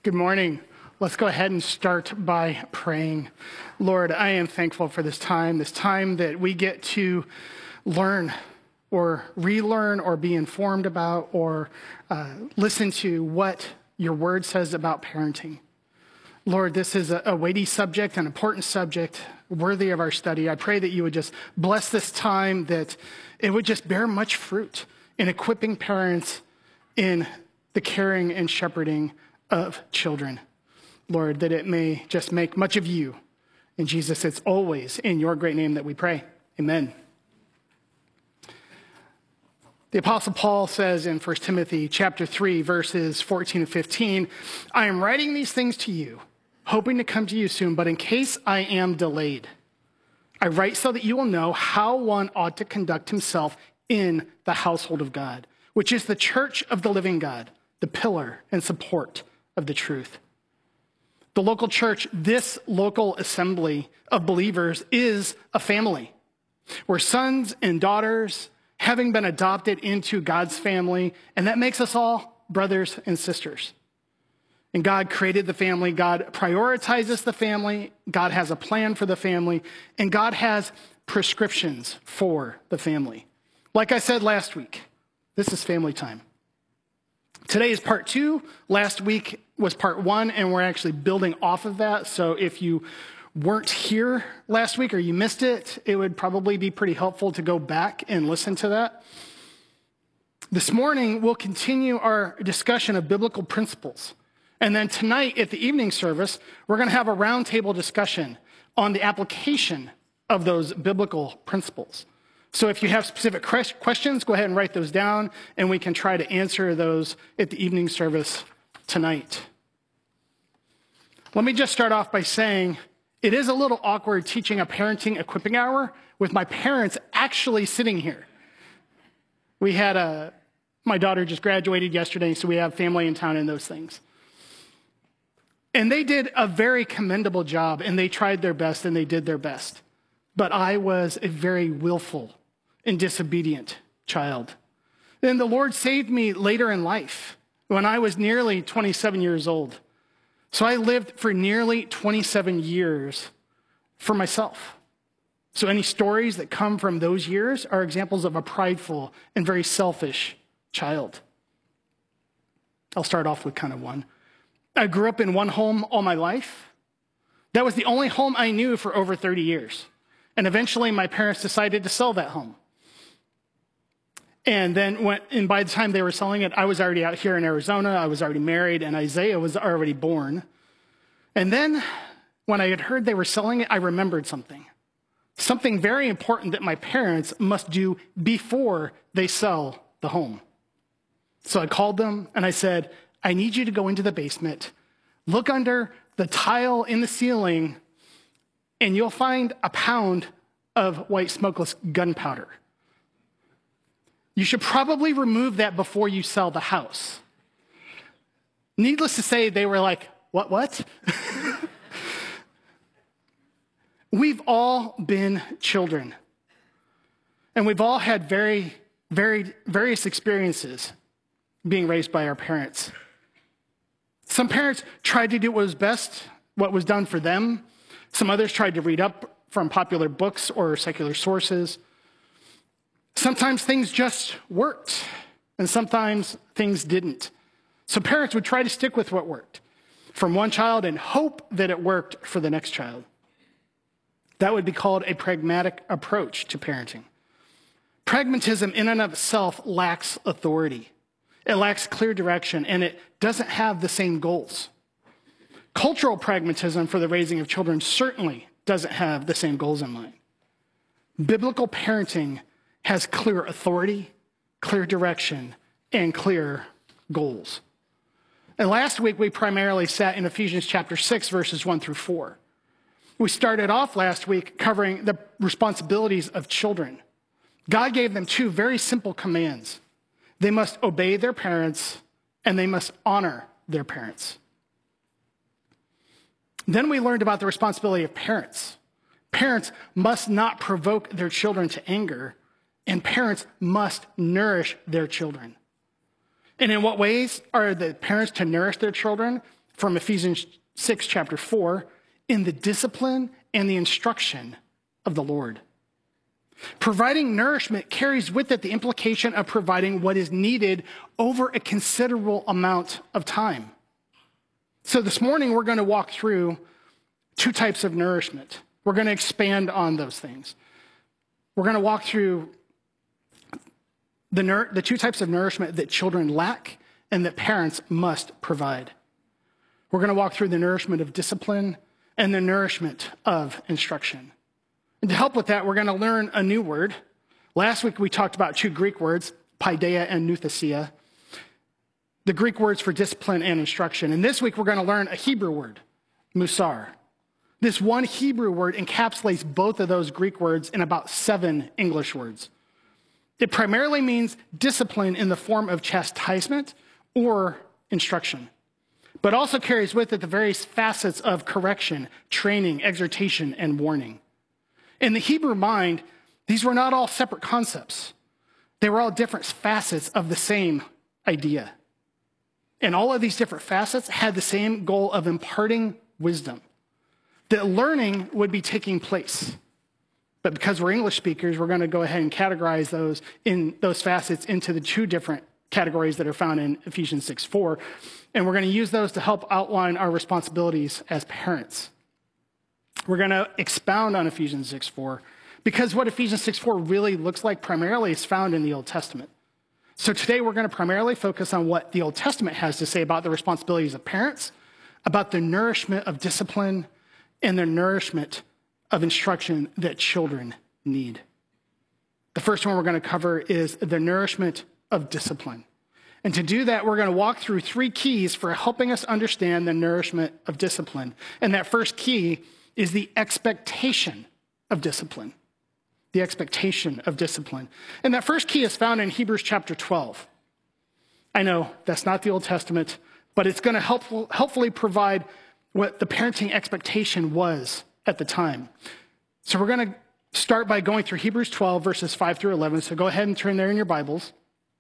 Good morning. Let's go ahead and start by praying. Lord, I am thankful for this time that we get to learn or relearn or be informed about or listen to what your word says about parenting. Lord, this is a weighty subject, an important subject, worthy of our study. I pray that you would just bless this time, that it would just bear much fruit in equipping parents in the caring and shepherding of children. Lord, that it may just make much of you. And Jesus, it's always in your great name that we pray. Amen. The Apostle Paul says in 1 Timothy chapter 3, verses 14 and 15, I am writing these things to you, hoping to come to you soon, but in case I am delayed, I write so that you will know how one ought to conduct himself in the household of God, which is the church of the living God, the pillar and support of the truth. The local church, this local assembly of believers, is a family where sons and daughters, having been adopted into God's family, and that makes us all brothers and sisters. And God created the family. God prioritizes the family. God has a plan for the family. And God has prescriptions for the family. Like I said last week, this is family time. Today is part 2. Last week was part 1, and we're actually building off of that. So if you weren't here last week or you missed it, it would probably be pretty helpful to go back and listen to that. This morning, we'll continue our discussion of biblical principles. And then tonight at the evening service, we're going to have a roundtable discussion on the application of those biblical principles. So if you have specific questions, go ahead and write those down, and we can try to answer those at the evening service tonight. Let me just start off by saying it is a little awkward teaching a parenting equipping hour with my parents actually sitting here. We had my daughter just graduated yesterday, so we have family in town and those things. And they did a very commendable job, and they tried their best, and they did their best. But I was a very willful and disobedient child. Then the Lord saved me later in life when I was nearly 27 years old. So I lived for nearly 27 years for myself. So any stories that come from those years are examples of a prideful and very selfish child. I'll start off with kind of one. I grew up in one home all my life. That was the only home I knew for over 30 years. And eventually my parents decided to sell that home. And by the time they were selling it, I was already out here in Arizona. I was already married, and Isaiah was already born. And then when I had heard they were selling it, I remembered something very important that my parents must do before they sell the home. So I called them and I said, I need you to go into the basement, look under the tile in the ceiling, and you'll find a pound of white smokeless gunpowder. You should probably remove that before you sell the house. Needless to say, they were like, what? We've all been children. And we've all had various experiences being raised by our parents. Some parents tried to do what was best, what was done for them. Some others tried to read up from popular books or secular sources. Sometimes things just worked, and sometimes things didn't. So parents would try to stick with what worked from one child and hope that it worked for the next child. That would be called a pragmatic approach to parenting. Pragmatism in and of itself lacks authority. It lacks clear direction, and it doesn't have the same goals. Cultural pragmatism for the raising of children certainly doesn't have the same goals in mind. Biblical parenting has clear authority, clear direction, and clear goals. And last week, we primarily sat in Ephesians chapter 6, verses 1 through 4. We started off last week covering the responsibilities of children. God gave them 2 very simple commands. They must obey their parents, and they must honor their parents. Then we learned about the responsibility of parents. Parents must not provoke their children to anger, and parents must nourish their children. And in what ways are the parents to nourish their children? from Ephesians 6, chapter 4, in the discipline and the instruction of the Lord. Providing nourishment carries with it the implication of providing what is needed over a considerable amount of time. So this morning, we're going to walk through two types of nourishment. We're going to expand on those things. We're going to walk through the two types of nourishment that children lack and that parents must provide. We're going to walk through the nourishment of discipline and the nourishment of instruction. And to help with that, we're going to learn a new word. Last week, we talked about two Greek words, paideia and nouthesia, the Greek words for discipline and instruction. And this week, we're going to learn a Hebrew word, musar. This one Hebrew word encapsulates both of those Greek words in about 7 English words. It primarily means discipline in the form of chastisement or instruction, but also carries with it the various facets of correction, training, exhortation, and warning. In the Hebrew mind, these were not all separate concepts. They were all different facets of the same idea. And all of these different facets had the same goal of imparting wisdom, that learning would be taking place. But because we're English speakers, we're going to go ahead and categorize those facets into the two different categories that are found in Ephesians 6:4. And we're going to use those to help outline our responsibilities as parents. We're going to expound on Ephesians 6:4 because what Ephesians 6:4 really looks like primarily is found in the Old Testament. So today we're going to primarily focus on what the Old Testament has to say about the responsibilities of parents, about the nourishment of discipline, and the nourishment of instruction that children need. The first one we're going to cover is the nourishment of discipline. And to do that, we're going to walk through 3 keys for helping us understand the nourishment of discipline. And that first key is the expectation of discipline. The expectation of discipline. And that first key is found in Hebrews chapter 12. I know that's not the Old Testament, but it's going to helpfully provide what the parenting expectation was at the time. So we're going to start by going through Hebrews 12, verses 5 through 11. So go ahead and turn there in your Bibles.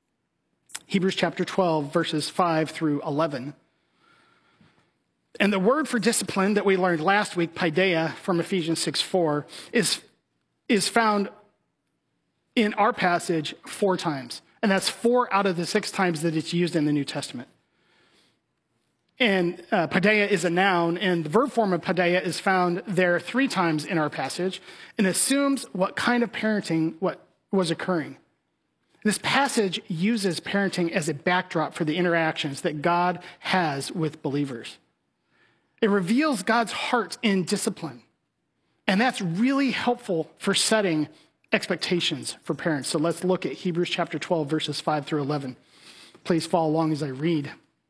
Hebrews chapter 12, verses 5 through 11. And the word for discipline that we learned last week, paideia, from Ephesians 6:4, is found in our passage 4 times. And that's 4 out of the 6 times that it's used in the New Testament. And paideia is a noun, and the verb form of paideia is found there 3 times in our passage and assumes what kind of parenting what was occurring. This passage uses parenting as a backdrop for the interactions that God has with believers. It reveals God's heart in discipline, and that's really helpful for setting expectations for parents. So let's look at Hebrews chapter 12, verses 5 through 11. Please follow along as I read.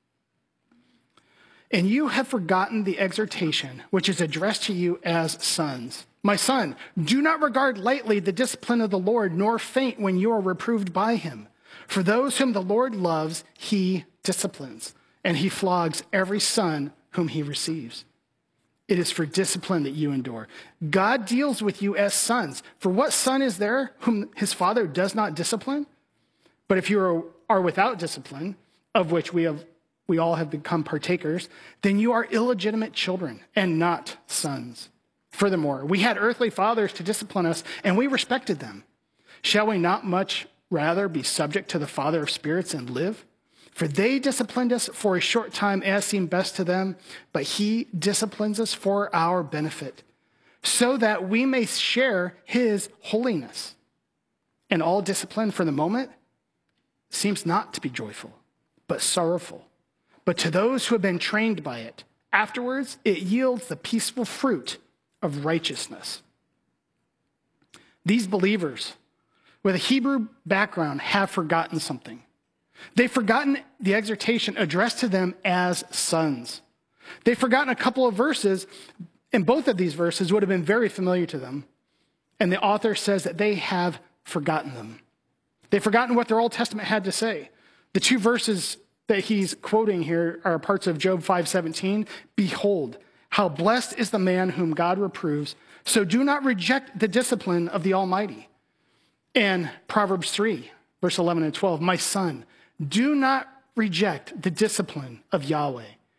And you have forgotten the exhortation which is addressed to you as sons. My son, do not regard lightly the discipline of the Lord, nor faint when you are reproved by him. For those whom the Lord loves, he disciplines, and he flogs every son whom he receives. It is for discipline that you endure. God deals with you as sons. For what son is there whom his father does not discipline? But if you are without discipline, of which we all have become partakers, then you are illegitimate children and not sons. Furthermore, we had earthly fathers to discipline us, and we respected them. Shall we not much rather be subject to the Father of spirits and live? For they disciplined us for a short time as seemed best to them, but he disciplines us for our benefit, so that we may share his holiness. And all discipline for the moment seems not to be joyful, but sorrowful. But to those who have been trained by it, afterwards it yields the peaceful fruit of righteousness. These believers with a Hebrew background have forgotten something. They've forgotten the exhortation addressed to them as sons. They've forgotten a couple of verses, and both of these verses would have been very familiar to them. And the author says that they have forgotten them. They've forgotten what their Old Testament had to say. The 2 verses that he's quoting here are parts of Job 5:17. Behold, how blessed is the man whom God reproves. So do not reject the discipline of the Almighty. And Proverbs 3, verse 11 and 12. My son, do not reject the discipline of Yahweh,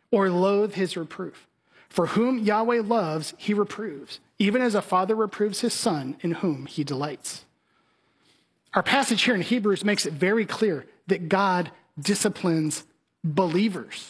or loathe his reproof. For whom Yahweh loves, he reproves, even as a father reproves his son in whom he delights. Our passage here in Hebrews makes it very clear that God disciplines believers.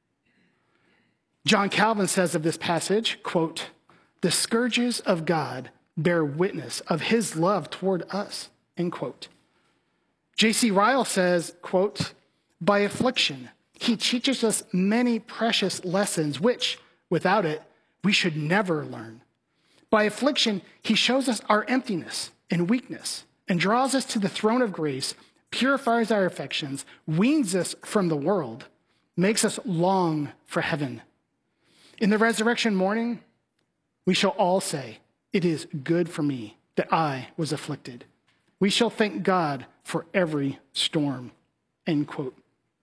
John Calvin says of this passage, quote, "The scourges of God bear witness of his love toward us," end quote. J.C. Ryle says, quote, "By affliction, he teaches us many precious lessons which, without it, we should never learn. By affliction, he shows us our emptiness and weakness and draws us to the throne of grace, purifies our affections, weans us from the world, makes us long for heaven. In the resurrection morning, we shall all say, 'It is good for me that I was afflicted.' We shall thank God for every storm," end quote.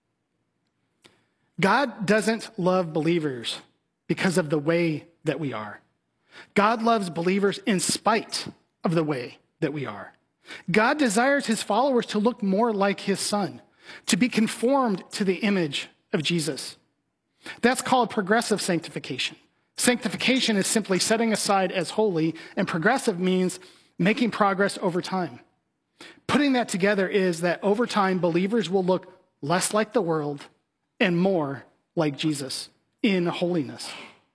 God doesn't love believers because of the way that we are. God loves believers in spite of the way that we are. God desires his followers to look more like his son, to be conformed to the image of Jesus. That's called progressive sanctification. Sanctification is simply setting aside as holy, and progressive means making progress over time. Putting that together is that over time, believers will look less like the world and more like Jesus in holiness.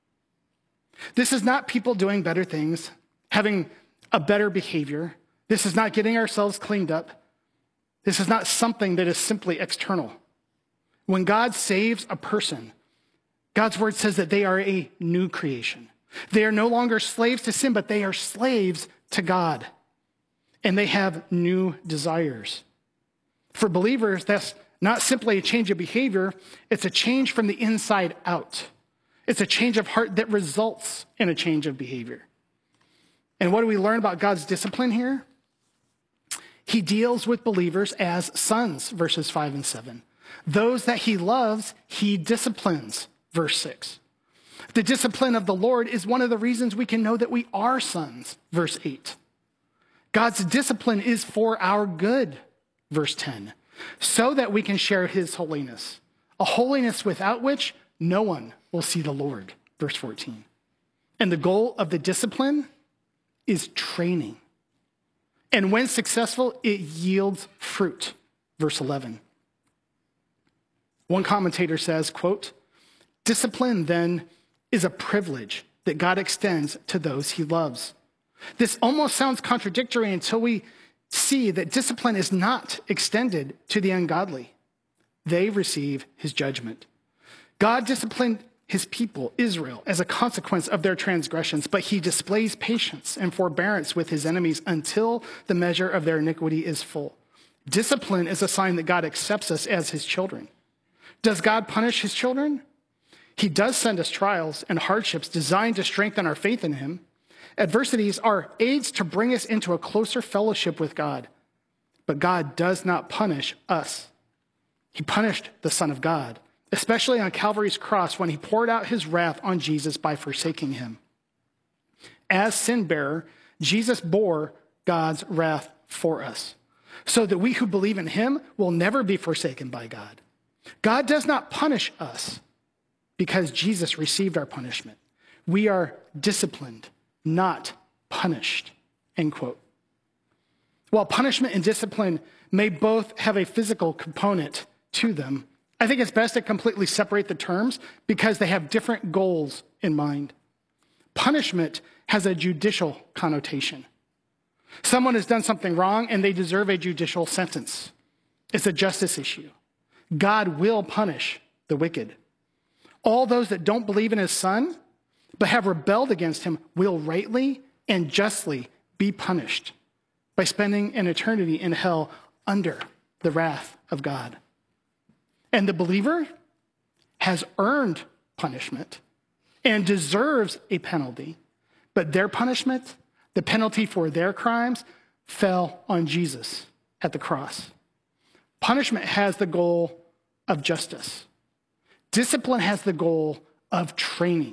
This is not people doing better things, having a better behavior. This is not getting ourselves cleaned up. This is not something that is simply external. When God saves a person, God's word says that they are a new creation. They are no longer slaves to sin, but they are slaves to God. And they have new desires. For believers, that's not simply a change of behavior, it's a change from the inside out. It's a change of heart that results in a change of behavior. And what do we learn about God's discipline here? He deals with believers as sons, verses 5 and 7. Those that he loves, he disciplines, verse 6. The discipline of the Lord is one of the reasons we can know that we are sons, verse 8. God's discipline is for our good, verse 10, so that we can share his holiness, a holiness without which no one will see the Lord, verse 14. And the goal of the discipline is training. And when successful, it yields fruit, verse 11. One commentator says, quote, "Discipline then is a privilege that God extends to those he loves." This almost sounds contradictory until we see that discipline is not extended to the ungodly. They receive his judgment. God disciplined his people, Israel, as a consequence of their transgressions, but he displays patience and forbearance with his enemies until the measure of their iniquity is full. Discipline is a sign that God accepts us as his children. Does God punish his children? He does send us trials and hardships designed to strengthen our faith in him. Adversities are aids to bring us into a closer fellowship with God. But God does not punish us. He punished the Son of God, especially on Calvary's cross when he poured out his wrath on Jesus by forsaking him. As sin bearer, Jesus bore God's wrath for us, so that we who believe in him will never be forsaken by God. God does not punish us because Jesus received our punishment. We are disciplined, not punished, end quote. While punishment and discipline may both have a physical component to them, I think it's best to completely separate the terms because they have different goals in mind. Punishment has a judicial connotation. Someone has done something wrong and they deserve a judicial sentence. It's a justice issue. God will punish the wicked. All those that don't believe in his son but have rebelled against him will rightly and justly be punished by spending an eternity in hell under the wrath of God. And the believer has earned punishment and deserves a penalty, but their punishment, the penalty for their crimes, fell on Jesus at the cross. Punishment has the goal of justice. Discipline has the goal of training.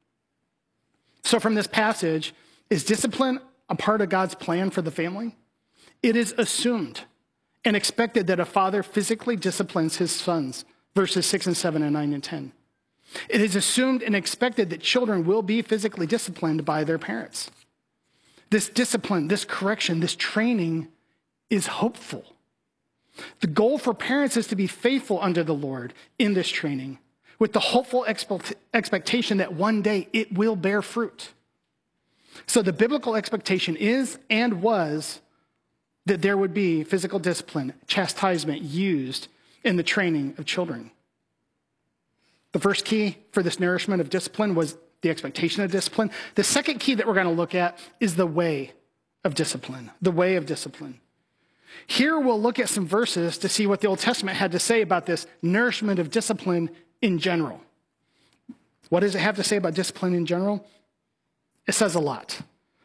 So from this passage, is discipline a part of God's plan for the family? It is assumed and expected that a father physically disciplines his sons, verses 6 and 7 and 9 and 10. It is assumed and expected that children will be physically disciplined by their parents. This discipline, this correction, this training is hopeful. The goal for parents is to be faithful under the Lord in this training, with the hopeful expectation that one day it will bear fruit. So the biblical expectation is and was that there would be physical discipline, chastisement used in the training of children. The first key for this nourishment of discipline was the expectation of discipline. The second key that we're going to look at is the way of discipline, the way of discipline. Here we'll look at some verses to see what the Old Testament had to say about this nourishment of discipline in general. What does it have to say about discipline in general? It says a lot.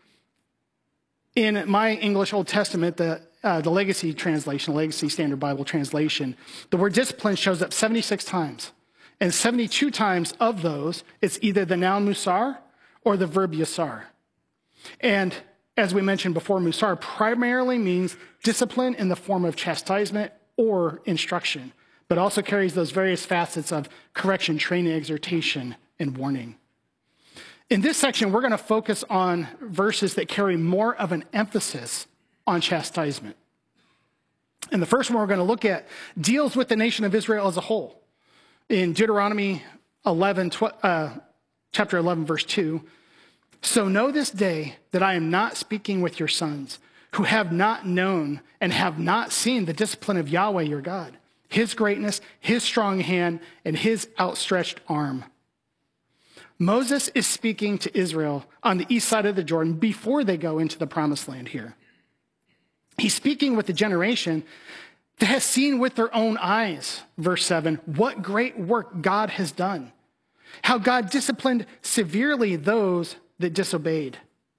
In my English Old Testament, the Legacy translation, Legacy Standard Bible translation, the word discipline shows up 76 times. And 72 times of those, it's either the noun musar or the verb yasar. And as we mentioned before, musar primarily means discipline in the form of chastisement or instruction, but also carries those various facets of correction, training, exhortation, and warning. In this section, we're going to focus on verses that carry more of an emphasis on chastisement. And the first one we're going to look at deals with the nation of Israel as a whole. In Deuteronomy 11, chapter 11, verse 2, "So know this day that I am not speaking with your sons, who have not known and have not seen the discipline of Yahweh your God, his greatness, his strong hand, and his outstretched arm." Moses is speaking to Israel on the east side of the Jordan before they go into the promised land here. He's speaking with the generation that has seen with their own eyes, verse 7, what great work God has done, how God disciplined severely those that disobeyed.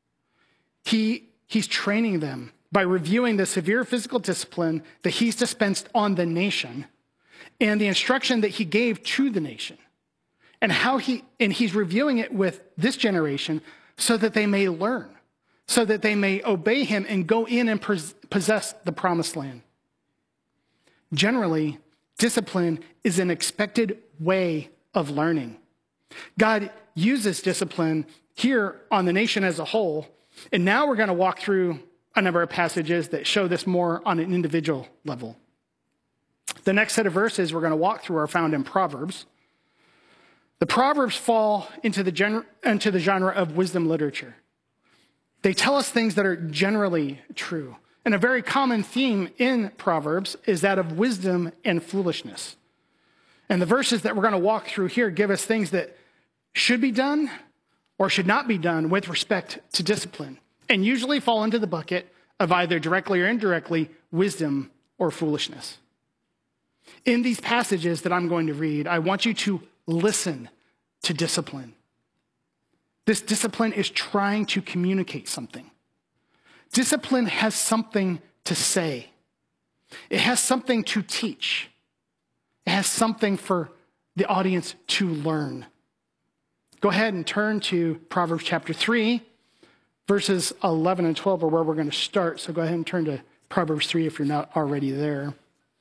He's training them by reviewing the severe physical discipline that he's dispensed on the nation and the instruction that he gave to the nation, and he's reviewing it with this generation so that they may learn, so that they may obey him and go in and possess the promised land. Generally, discipline is an expected way of learning. God uses discipline here on the nation as a whole, and now we're going to walk through a number of passages that show this more on an individual level. The next set of verses we're going to walk through are found in Proverbs. The Proverbs fall into the genre of wisdom literature. They tell us things that are generally true. And a very common theme in Proverbs is that of wisdom and foolishness. And the verses that we're going to walk through here give us things that should be done or should not be done with respect to discipline, and usually fall into the bucket of either directly or indirectly wisdom or foolishness. In these passages that I'm going to read, I want you to listen to discipline. This discipline is trying to communicate something. Discipline has something to say. It has something to teach. It has something for the audience to learn. Go ahead and turn to Proverbs chapter 3, verses 11 and 12 are where we're going to start. So go ahead and turn to Proverbs 3 if you're not already there.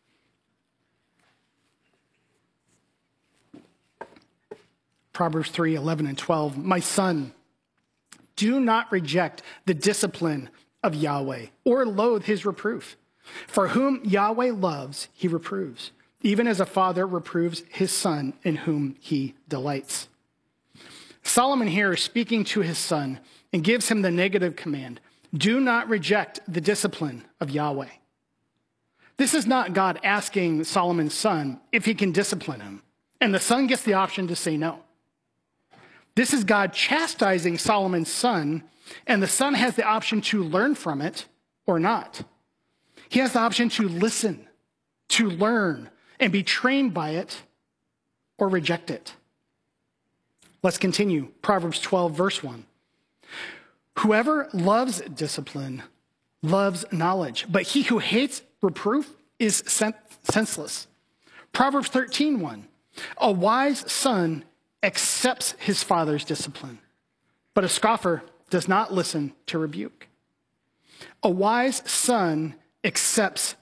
Proverbs 3, 11 and 12. "My son, do not reject the discipline of Yahweh or loathe his reproof. For whom Yahweh loves, he reproves, even as a father reproves his son in whom he delights." Solomon here is speaking to his son and gives him the negative command: do not reject the discipline of Yahweh. This is not God asking Solomon's son if he can discipline him, and the son gets the option to say no. This is God chastising Solomon's son, and the son has the option to learn from it or not. He has the option to listen, to learn, and be trained by it, or reject it. Let's continue. Proverbs 12, verse 1. "Whoever loves discipline loves knowledge, but he who hates reproof is senseless." Proverbs 13:1. "A wise son accepts his father's discipline, but a scoffer does not listen to rebuke." A wise son accepts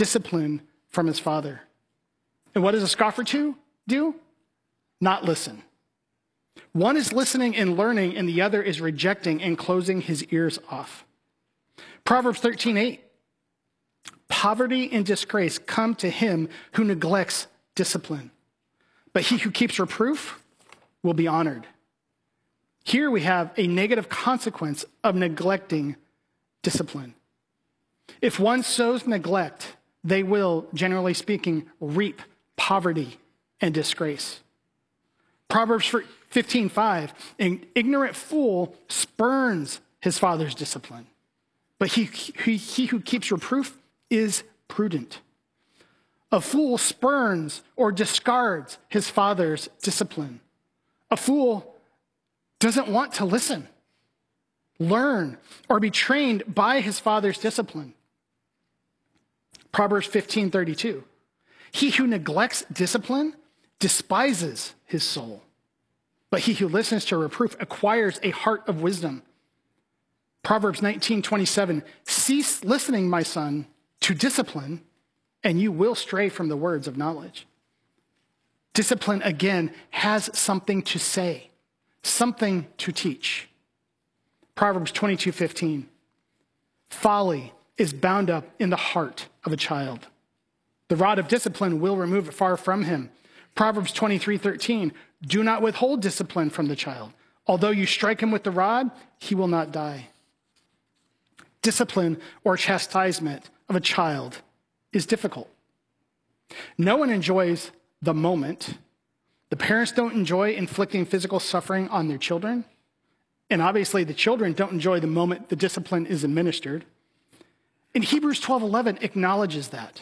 discipline from his father. And what does a scoffer do? Not listen. One is listening and learning, and the other is rejecting and closing his ears off. Proverbs 13:8. Poverty and disgrace come to him who neglects discipline, but he who keeps reproof will be honored. Here we have a negative consequence of neglecting discipline. If one sows neglect, they will, generally speaking, reap poverty and disgrace. Proverbs 15:5, an ignorant fool spurns his father's discipline, but he who keeps reproof is prudent. A fool spurns or discards his father's discipline. A fool doesn't want to listen, learn, or be trained by his father's discipline. Proverbs 15:32, he who neglects discipline despises his soul, but he who listens to reproof acquires a heart of wisdom. Proverbs 19:27, cease listening, my son, to discipline, and you will stray from the words of knowledge. Discipline, again, has something to say, something to teach. Proverbs 22:15, folly is bound up in the heart of a child. The rod of discipline will remove it far from him. Proverbs 23:13, do not withhold discipline from the child. Although you strike him with the rod, he will not die. Discipline or chastisement of a child is difficult. No one enjoys the moment. The parents don't enjoy inflicting physical suffering on their children. And obviously the children don't enjoy the moment the discipline is administered. And Hebrews 12:11 acknowledges that.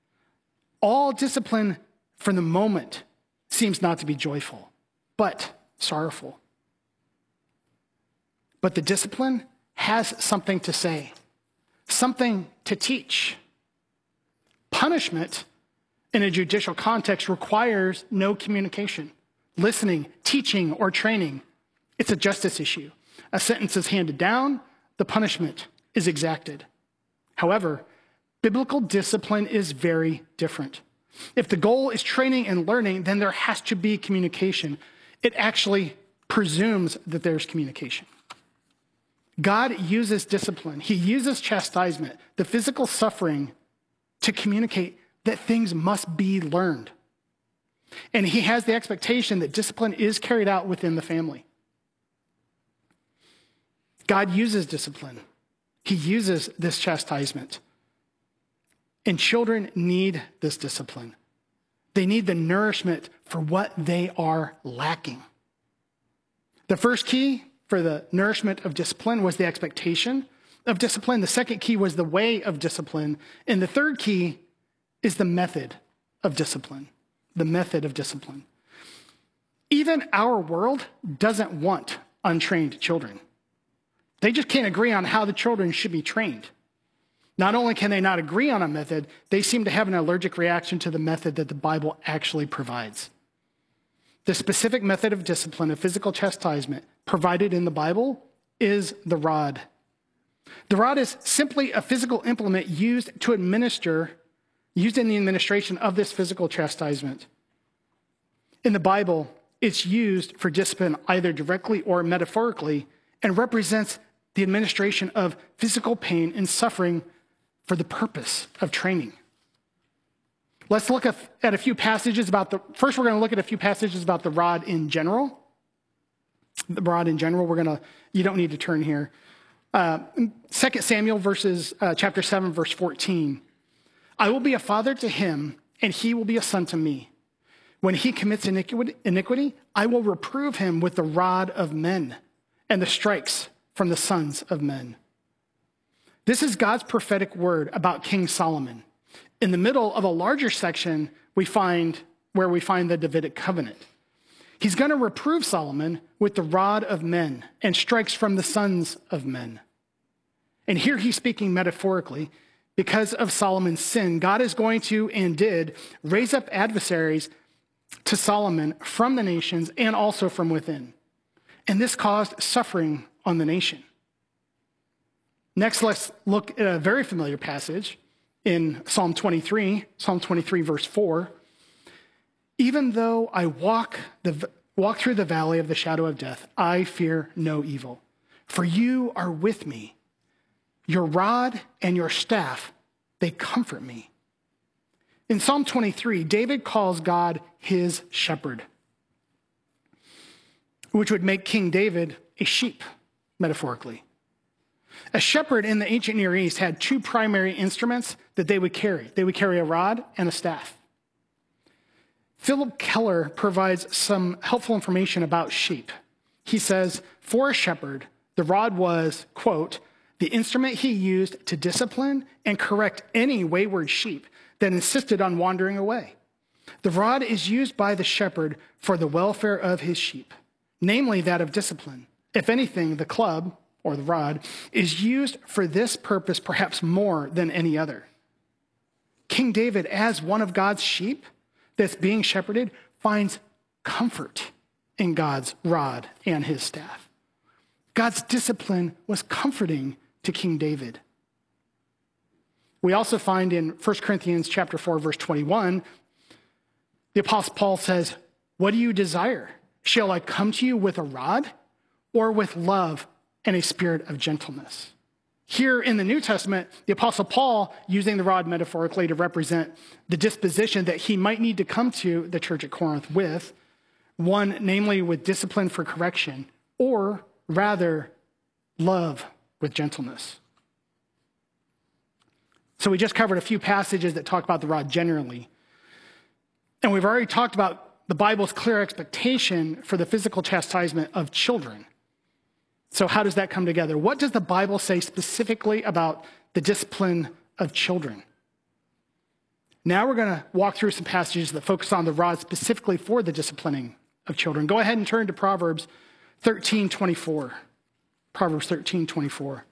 All discipline from the moment seems not to be joyful, but sorrowful. But the discipline has something to say, something to teach. Punishment in a judicial context requires no communication, listening, teaching, or training. It's a justice issue. A sentence is handed down, the punishment is exacted. However, biblical discipline is very different. If the goal is training and learning, then there has to be communication. It actually presumes that there's communication. God uses discipline. He uses chastisement, the physical suffering, to communicate that things must be learned. And he has the expectation that discipline is carried out within the family. God uses discipline. He uses this chastisement. And children need this discipline. They need the nourishment for what they are lacking. The first key for the nourishment of discipline was the expectation of discipline. The second key was the way of discipline. And the third key is the method of discipline. The method of discipline. Even our world doesn't want untrained children. They just can't agree on how the children should be trained. Not only can they not agree on a method, they seem to have an allergic reaction to the method that the Bible actually provides. The specific method of discipline, of physical chastisement, provided in the Bible is the rod. The rod is simply a physical implement used in the administration of this physical chastisement. In the Bible, it's used for discipline either directly or metaphorically and represents the administration of physical pain and suffering for the purpose of training. Let's look at a few passages first we're going to look at a few passages about the rod in general. The rod in general, you don't need to turn here. 2 Samuel chapter 7, verse 14. I will be a father to him, and he will be a son to me. When he commits iniquity, I will reprove him with the rod of men and the strikes from the sons of men. This is God's prophetic word about King Solomon. In the middle of a larger section, we find the Davidic covenant. He's going to reprove Solomon with the rod of men and strikes from the sons of men. And here he's speaking metaphorically. Because of Solomon's sin, God is going to and did raise up adversaries to Solomon from the nations and also from within. And this caused suffering on the nation. Next, let's look at a very familiar passage in Psalm 23 verse 4. Even though I walk walk through the valley of the shadow of death, I fear no evil, for you are with me. Your rod and your staff, they comfort me. In Psalm 23, David calls God his shepherd, which would make King David a sheep, metaphorically. A shepherd in the ancient Near East had two primary instruments that they would carry. They would carry a rod and a staff. Philip Keller provides some helpful information about sheep. He says, for a shepherd, the rod was, quote, the instrument he used to discipline and correct any wayward sheep that insisted on wandering away. The rod is used by the shepherd for the welfare of his sheep, namely that of discipline. If anything, the club, or the rod, is used for this purpose perhaps more than any other. King David, as one of God's sheep that's being shepherded, finds comfort in God's rod and his staff. God's discipline was comforting to King David. We also find in 1 Corinthians chapter 4, verse 21, the Apostle Paul says, what do you desire? Shall I come to you with a rod or with love and a spirit of gentleness? Here in the New Testament, the Apostle Paul, using the rod metaphorically to represent the disposition that he might need to come to the church at Corinth with, one, namely with discipline for correction, or rather, love with gentleness. So we just covered a few passages that talk about the rod generally. And we've already talked about the Bible's clear expectation for the physical chastisement of children. So how does that come together? What does the Bible say specifically about the discipline of children? Now we're going to walk through some passages that focus on the rod specifically for the disciplining of children. Go ahead and turn to Proverbs 13:24. Proverbs 13:24.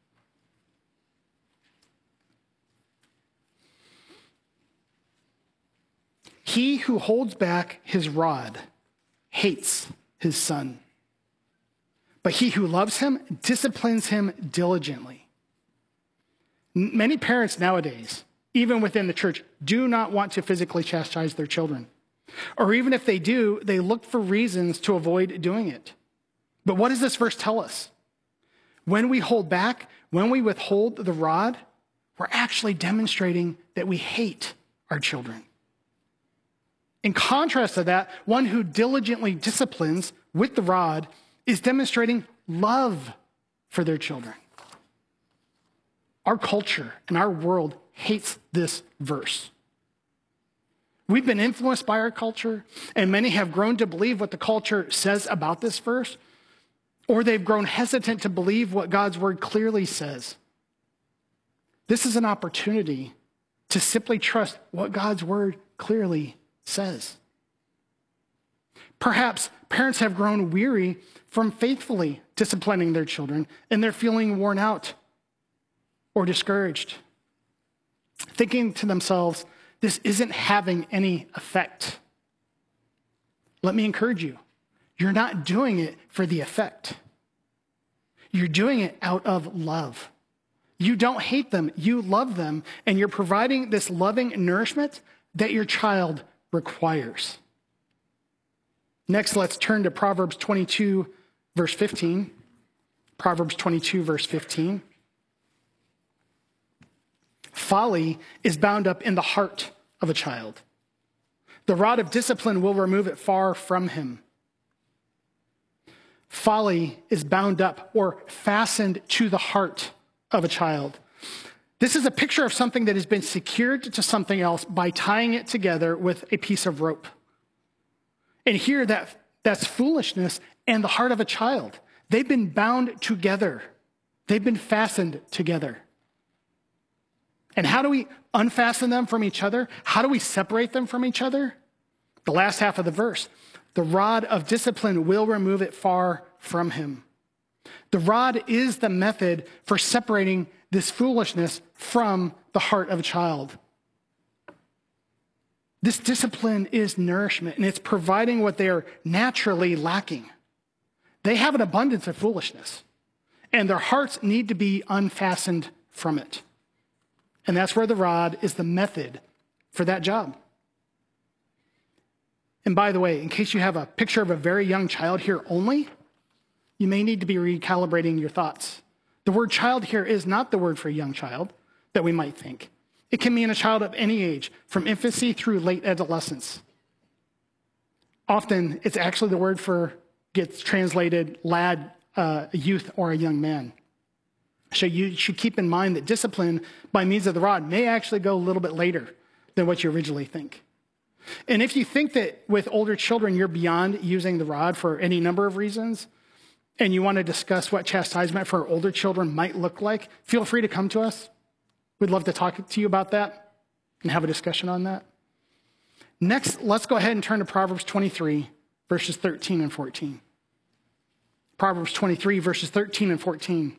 He who holds back his rod hates his son, but he who loves him disciplines him diligently. Many parents nowadays, even within the church, do not want to physically chastise their children. Or even if they do, they look for reasons to avoid doing it. But what does this verse tell us? When we hold back, when we withhold the rod, we're actually demonstrating that we hate our children. In contrast to that, one who diligently disciplines with the rod is demonstrating love for their children. Our culture and our world hates this verse. We've been influenced by our culture, and many have grown to believe what the culture says about this verse, or they've grown hesitant to believe what God's word clearly says. This is an opportunity to simply trust what God's word clearly says. Perhaps parents have grown weary from faithfully disciplining their children, and they're feeling worn out or discouraged, thinking to themselves, this isn't having any effect. Let me encourage you. You're not doing it for the effect. You're doing it out of love. You don't hate them, you love them, and you're providing this loving nourishment that your child requires. Next, let's turn to Proverbs 22, verse 15. Proverbs 22, verse 15. Folly is bound up in the heart of a child. The rod of discipline will remove it far from him. Folly is bound up or fastened to the heart of a child. This is a picture of something that has been secured to something else by tying it together with a piece of rope. And here that's foolishness and the heart of a child. They've been bound together. They've been fastened together. And how do we unfasten them from each other? How do we separate them from each other? The last half of the verse. The rod of discipline will remove it far from him. The rod is the method for separating this foolishness from the heart of a child. This discipline is nourishment, and it's providing what they are naturally lacking. They have an abundance of foolishness, and their hearts need to be unfastened from it. And that's where the rod is the method for that job. And by the way, in case you have a picture of a very young child here only, you may need to be recalibrating your thoughts. The word child here is not the word for a young child that we might think. It can mean a child of any age, from infancy through late adolescence. Often, it's actually the word for, gets translated lad, a youth, or a young man. So you should keep in mind that discipline by means of the rod may actually go a little bit later than what you originally think. And if you think that with older children you're beyond using the rod for any number of reasons, and you want to discuss what chastisement for older children might look like, feel free to come to us. We'd love to talk to you about that and have a discussion on that. Next, let's go ahead and turn to Proverbs 23, verses 13 and 14. Proverbs 23, verses 13 and 14.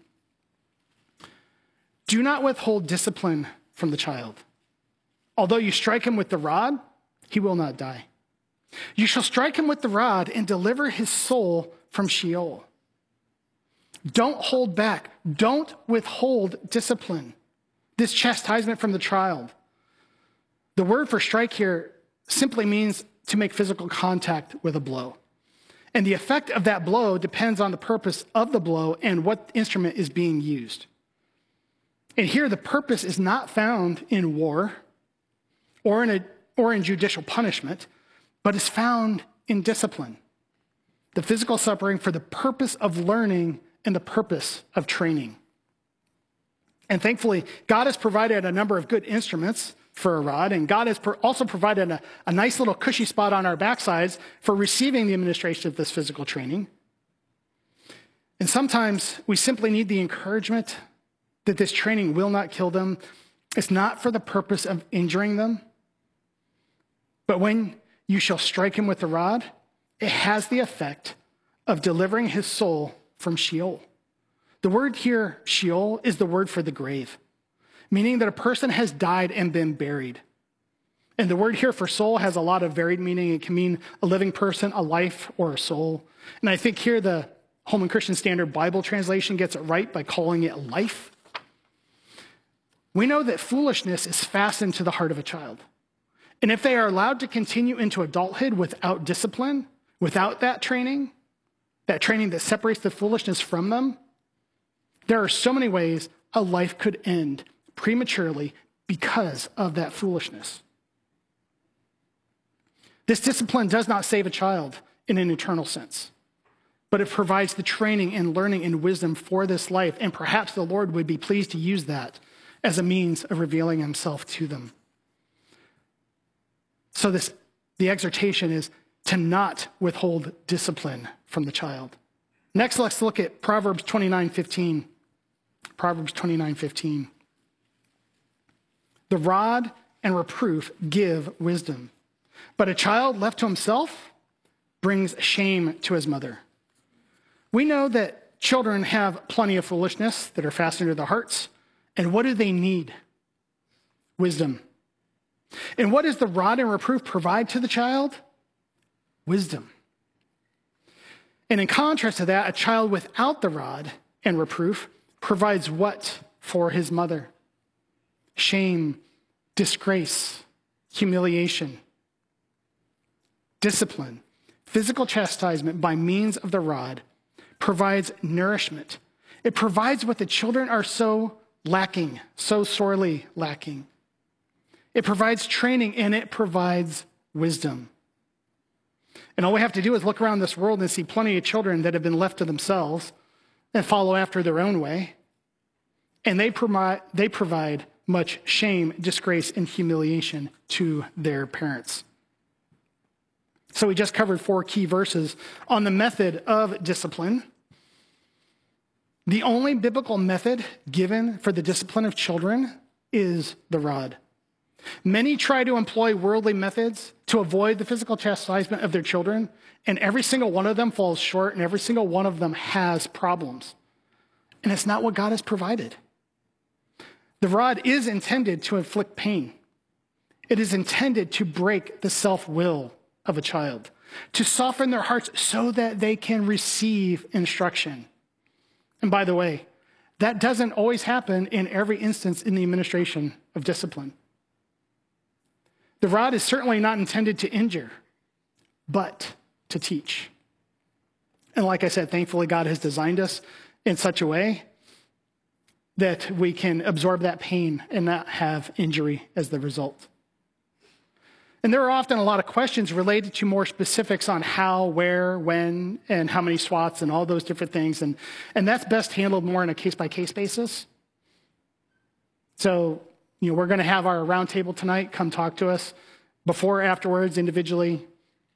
Do not withhold discipline from the child. Although you strike him with the rod, he will not die. You shall strike him with the rod and deliver his soul from Sheol. Don't hold back. Don't withhold discipline, this chastisement from the child. The word for strike here simply means to make physical contact with a blow. And the effect of that blow depends on the purpose of the blow and what instrument is being used. And here the purpose is not found in war or in judicial punishment, but is found in discipline. The physical suffering for the purpose of learning and the purpose of training. And thankfully, God has provided a number of good instruments for a rod, and God has also provided a nice little cushy spot on our backsides for receiving the administration of this physical training. And sometimes we simply need the encouragement that this training will not kill them. It's not for the purpose of injuring them. But when you shall strike him with the rod, it has the effect of delivering his soul from Sheol. The word here, Sheol, is the word for the grave, meaning that a person has died and been buried. And the word here for soul has a lot of varied meaning. It can mean a living person, a life, or a soul. And I think here the Holman Christian Standard Bible translation gets it right by calling it life. We know that foolishness is fastened to the heart of a child. And if they are allowed to continue into adulthood without discipline, without that training that separates the foolishness from them, there are so many ways a life could end prematurely because of that foolishness. This discipline does not save a child in an eternal sense, but it provides the training and learning and wisdom for this life, and perhaps the Lord would be pleased to use that as a means of revealing himself to them. So the exhortation is to not withhold discipline from the child. Next, let's look at Proverbs 29:15. Proverbs 29:15. The rod and reproof give wisdom, but a child left to himself brings shame to his mother. We know that children have plenty of foolishness that are fastened to their hearts. And what do they need? Wisdom. And what does the rod and reproof provide to the child? Wisdom. And in contrast to that, a child without the rod and reproof provides what for his mother? Shame, disgrace, humiliation, discipline. Physical chastisement by means of the rod provides nourishment. It provides what the children are so lacking, so sorely lacking. It provides training and it provides wisdom. And all we have to do is look around this world and see plenty of children that have been left to themselves and follow after their own way. And they provide much shame, disgrace, and humiliation to their parents. So we just covered 4 key verses on the method of discipline. The only biblical method given for the discipline of children is the rod. Many try to employ worldly methods to avoid the physical chastisement of their children, and every single one of them falls short, and every single one of them has problems. And it's not what God has provided. The rod is intended to inflict pain. It is intended to break the self-will of a child, to soften their hearts so that they can receive instruction. And by the way, that doesn't always happen in every instance in the administration of discipline. The rod is certainly not intended to injure, but to teach. And like I said, thankfully, God has designed us in such a way that we can absorb that pain and not have injury as the result. And there are often a lot of questions related to more specifics on how, where, when, and how many swats and all those different things. And that's best handled more on a case-by-case basis. So, we're going to have our roundtable tonight. Come talk to us before, afterwards, individually.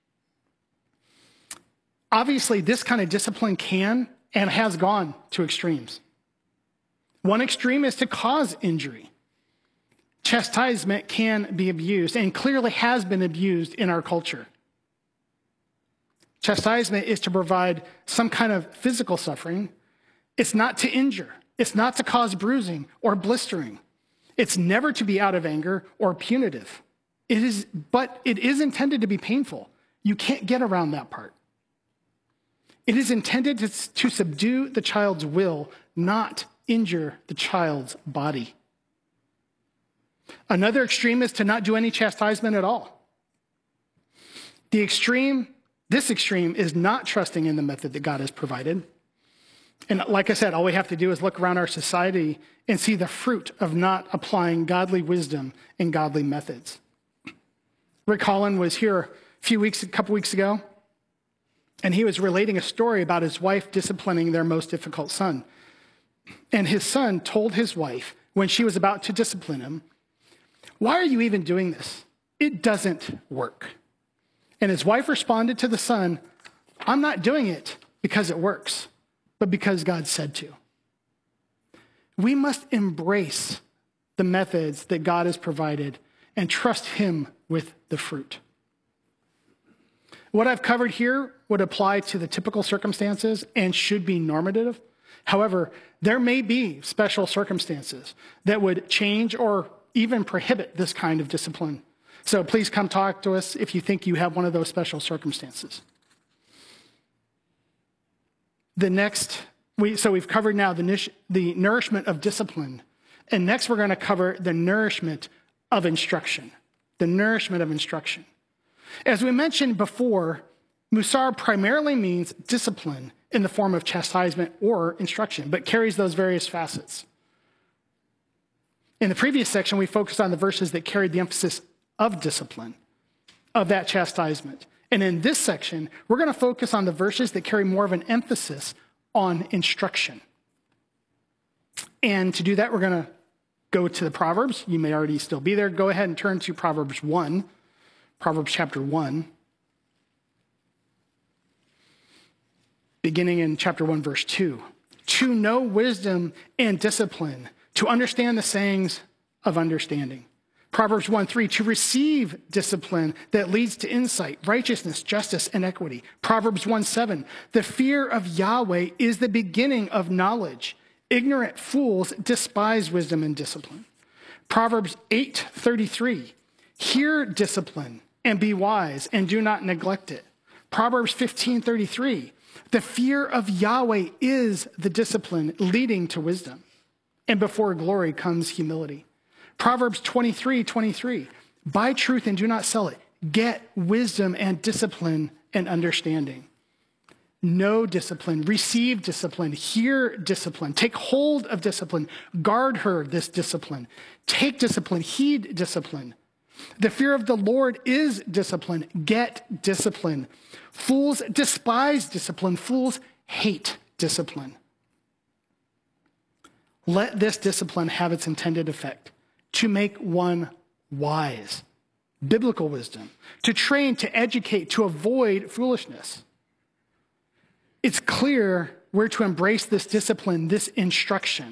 Obviously, this kind of discipline can and has gone to extremes. One extreme is to cause injury. Chastisement can be abused and clearly has been abused in our culture. Chastisement is to provide some kind of physical suffering. It's not to injure. It's not to cause bruising or blistering. It's never to be out of anger or punitive. But it is intended to be painful. You can't get around that part. It is intended to subdue the child's will, not injure the child's body. Another extreme is to not do any chastisement at all. This extreme is not trusting in the method that God has provided. And like I said, all we have to do is look around our society and see the fruit of not applying godly wisdom and godly methods. Rick Holland was here a couple weeks ago, and he was relating a story about his wife disciplining their most difficult son. And his son told his wife, when she was about to discipline him, "Why are you even doing this? It doesn't work." And his wife responded to the son, "I'm not doing it because it works, but because God said to." We must embrace the methods that God has provided and trust him with the fruit. What I've covered here would apply to the typical circumstances and should be normative. However, there may be special circumstances that would change or even prohibit this kind of discipline. So please come talk to us if you think you have one of those special circumstances. We've covered now the nourishment of discipline. And next we're going to cover the nourishment of instruction. The nourishment of instruction. As we mentioned before, Musar primarily means discipline in the form of chastisement or instruction, but carries those various facets. In the previous section, we focused on the verses that carried the emphasis of discipline, of that chastisement. And in this section, we're going to focus on the verses that carry more of an emphasis on instruction. And to do that, we're going to go to the Proverbs. You may already still be there. Go ahead and turn to Proverbs 1, Proverbs chapter 1. Beginning in chapter 1, verse 2. To know wisdom and discipline, to understand the sayings of understanding. Proverbs 1:3, to receive discipline that leads to insight, righteousness, justice, and equity. Proverbs 1:7, the fear of Yahweh is the beginning of knowledge. Ignorant fools despise wisdom and discipline. Proverbs 8:33, hear discipline and be wise and do not neglect it. Proverbs 15:33, the fear of Yahweh is the discipline leading to wisdom, and before glory comes humility. Proverbs 23:23, buy truth and do not sell it. Get wisdom and discipline and understanding. Know discipline, receive discipline, hear discipline, take hold of discipline, guard her this discipline, take discipline, heed discipline. The fear of the Lord is discipline, get discipline. Fools despise discipline, fools hate discipline. Let this discipline have its intended effect, to make one wise, biblical wisdom, to train, to educate, to avoid foolishness. It's clear we're to embrace this discipline, this instruction.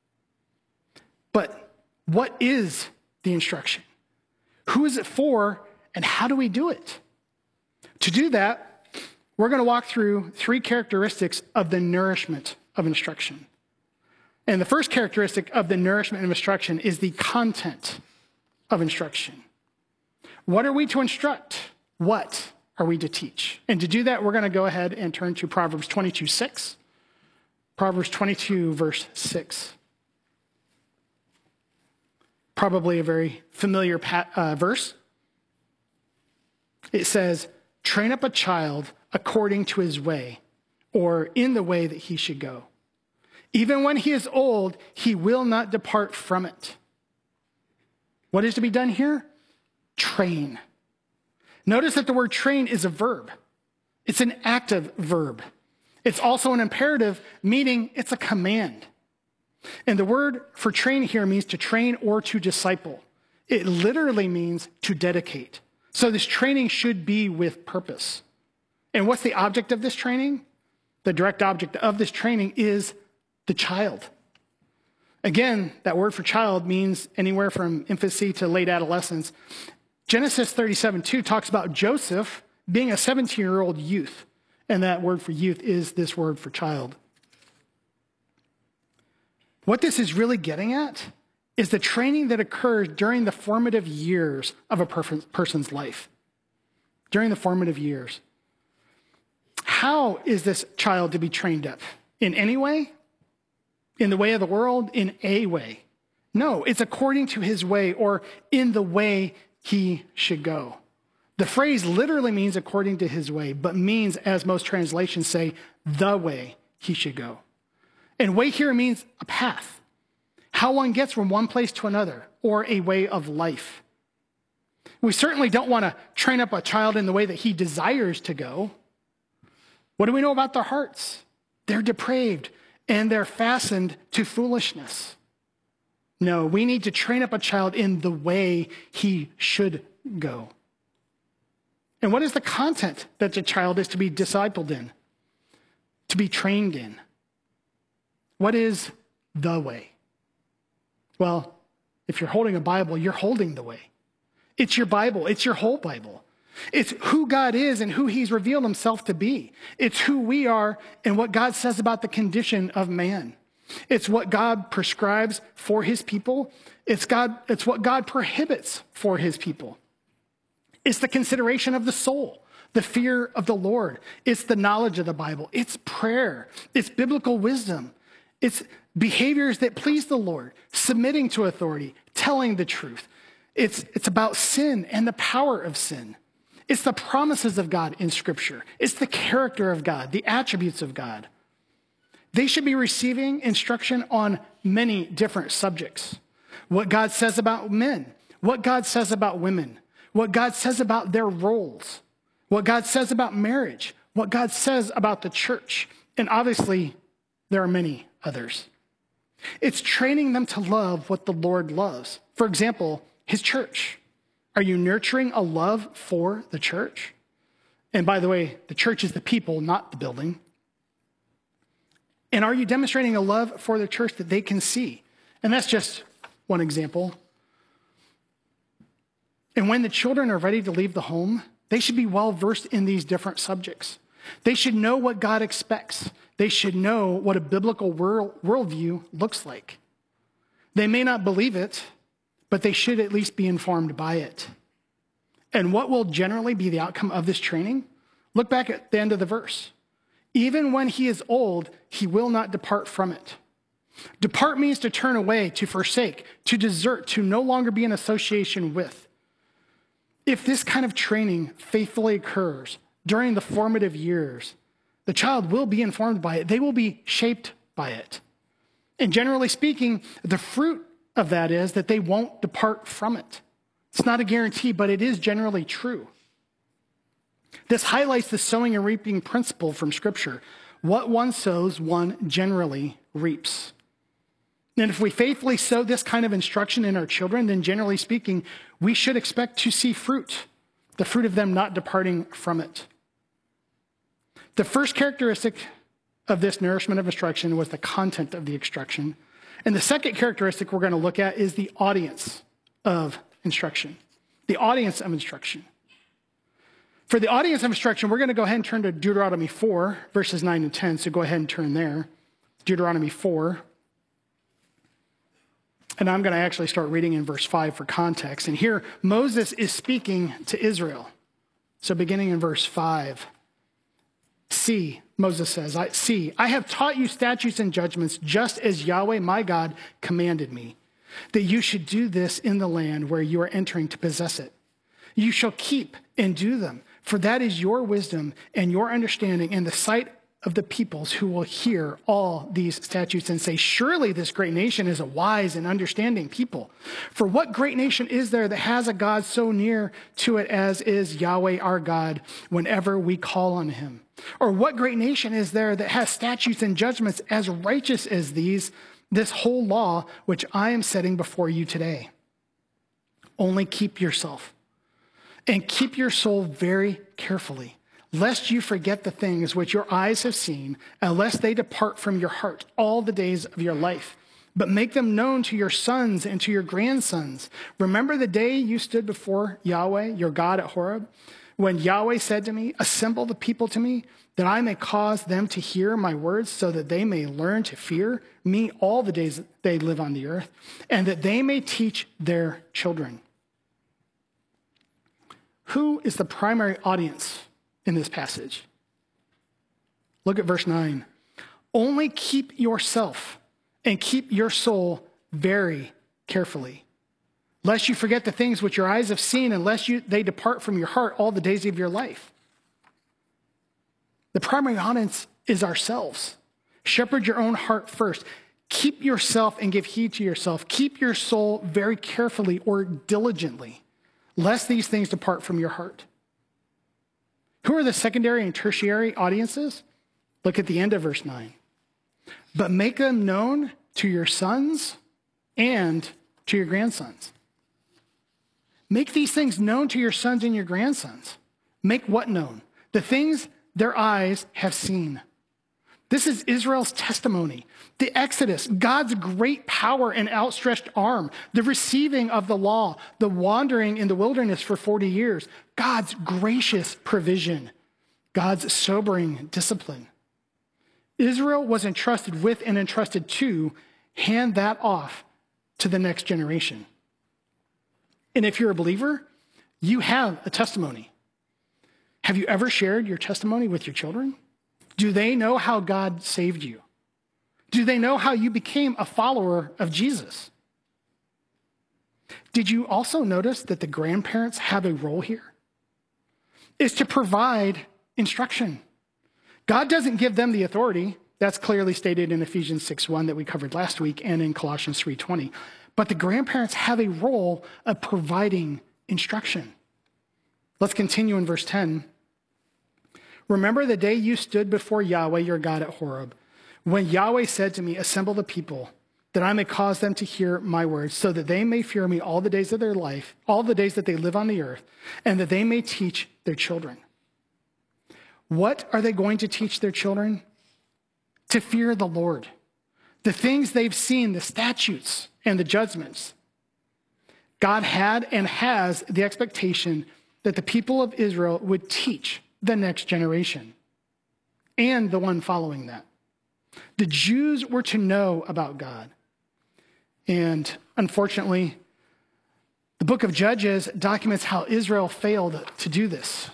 But what is the instruction? Who is it for, and how do we do it? To do that, we're going to walk through 3 characteristics of the nourishment of instruction. And the first characteristic of the nourishment of instruction is the content of instruction. What are we to instruct? What are we to teach? And to do that, we're going to go ahead and turn to Proverbs 22:6. Proverbs 22, verse 6. Probably a very familiar verse. It says, train up a child according to his way, or in the way that he should go. Even when he is old, he will not depart from it. What is to be done here? Train. Notice that the word train is a verb. It's an active verb. It's also an imperative, meaning it's a command. And the word for train here means to train or to disciple. It literally means to dedicate. So this training should be with purpose. And what's the object of this training? The direct object of this training is the child. Again, that word for child means anywhere from infancy to late adolescence. Genesis 37:2 talks about Joseph being a 17-year-old youth. And that word for youth is this word for child. What this is really getting at is the training that occurs during the formative years of a person's life. During the formative years. How is this child to be trained up? In any way? In the way of the world? In a way? No, it's according to his way, or in the way he should go. The phrase literally means according to his way, but means, as most translations say, the way he should go. And way here means a path. How one gets from one place to another, or a way of life. We certainly don't want to train up a child in the way that he desires to go. What do we know about their hearts? They're depraved, and they're fastened to foolishness. No, we need to train up a child in the way he should go. And what is the content that the child is to be discipled in, to be trained in? What is the way? Well, if you're holding a Bible, you're holding the way. It's your Bible. It's your whole Bible. It's who God is and who he's revealed himself to be. It's who we are and what God says about the condition of man. It's what God prescribes for his people. It's what God prohibits for his people. It's the consideration of the soul, the fear of the Lord. It's the knowledge of the Bible. It's prayer. It's biblical wisdom. It's behaviors that please the Lord, submitting to authority, telling the truth. It's about sin and the power of sin. It's the promises of God in Scripture. It's the character of God, the attributes of God. They should be receiving instruction on many different subjects. What God says about men, what God says about women, what God says about their roles, what God says about marriage, what God says about the church. And obviously, there are many others. It's training them to love what the Lord loves. For example, his church. Are you nurturing a love for the church? And by the way, the church is the people, not the building. And are you demonstrating a love for the church that they can see? And that's just one example. And when the children are ready to leave the home, they should be well versed in these different subjects. They should know what God expects. They should know what a biblical worldview looks like. They may not believe it, but they should at least be informed by it. And what will generally be the outcome of this training? Look back at the end of the verse. Even when he is old, he will not depart from it. Depart means to turn away, to forsake, to desert, to no longer be in association with. If this kind of training faithfully occurs during the formative years, the child will be informed by it. They will be shaped by it. And generally speaking, the fruit of that is that they won't depart from it. It's not a guarantee, but it is generally true. This highlights the sowing and reaping principle from Scripture. What one sows, one generally reaps. And if we faithfully sow this kind of instruction in our children, then generally speaking, we should expect to see fruit, the fruit of them not departing from it. The first characteristic of this nourishment of instruction was the content of the instruction. And the second characteristic we're going to look at is the audience of instruction. The audience of instruction. For the audience of instruction, we're going to go ahead and turn to Deuteronomy 4, verses 9 and 10. So go ahead and turn there. Deuteronomy 4. And I'm going to actually start reading in verse 5 for context. And here, Moses is speaking to Israel. So beginning in verse 5. See, Moses says, I have taught you statutes and judgments just as Yahweh my God commanded me, that you should do this in the land where you are entering to possess it. You shall keep and do them, For that is your wisdom and your understanding in the sight of the peoples who will hear all these statutes and say, surely this great nation is a wise and understanding people. For what great nation is there that has a God so near to it as is Yahweh our God whenever we call on him? Or what great nation is there that has statutes and judgments as righteous as these, this whole law which I am setting before you today? Only keep yourself and keep your soul very carefully, lest you forget the things which your eyes have seen, and lest they depart from your heart all the days of your life. But make them known to your sons and to your grandsons. Remember the day you stood before Yahweh, your God, at Horeb, when Yahweh said to me, assemble the people to me, that I may cause them to hear my words, so that they may learn to fear me all the days that they live on the earth, and that they may teach their children. Who is the primary audience in this passage? Look at verse 9. Only keep yourself and keep your soul very carefully, lest you forget the things which your eyes have seen, and lest they depart from your heart all the days of your life. The primary audience is ourselves. Shepherd your own heart first. Keep yourself and give heed to yourself. Keep your soul very carefully or diligently, lest these things depart from your heart. Who are the secondary and tertiary audiences? Look at the end of verse 9. But make them known to your sons and to your grandsons. Make these things known to your sons and your grandsons. Make what known? The things their eyes have seen. This is Israel's testimony. The Exodus, God's great power and outstretched arm, the receiving of the law, the wandering in the wilderness for 40 years, God's gracious provision, God's sobering discipline. Israel was entrusted with and entrusted to hand that off to the next generation. And if you're a believer, you have a testimony. Have you ever shared your testimony with your children? Do they know how God saved you? Do they know how you became a follower of Jesus? Did you also notice that the grandparents have a role here? It's to provide instruction. God doesn't give them the authority. That's clearly stated in Ephesians 6:1 that we covered last week and in Colossians 3:20. But the grandparents have a role of providing instruction. Let's continue in verse 10. Remember the day you stood before Yahweh, your God, at Horeb, when Yahweh said to me, assemble the people, that I may cause them to hear my words, so that they may fear me all the days of their life, all the days that they live on the earth, and that they may teach their children. What are they going to teach their children? To fear the Lord. The things they've seen, the statutes and the judgments. God had and has the expectation that the people of Israel would teach the next generation and the one following that. The Jews were to know about God. And unfortunately, the book of Judges documents how Israel failed to do this.